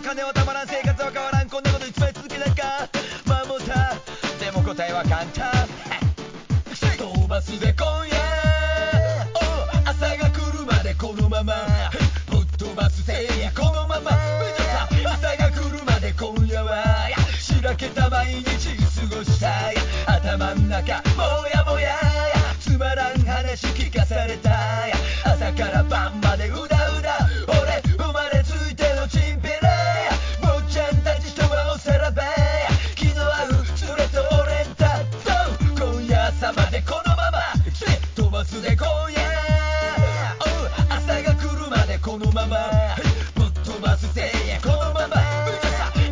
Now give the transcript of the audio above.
金はたまらん生活は変わらんこんなこといつまで続けないかまあもうさでも答えは簡単飛ばすぜ今夜朝が来るまでこのままぶっ飛ばすぜこのまま朝が来るまで今夜はしらけた毎日過ごしたい頭ん中もう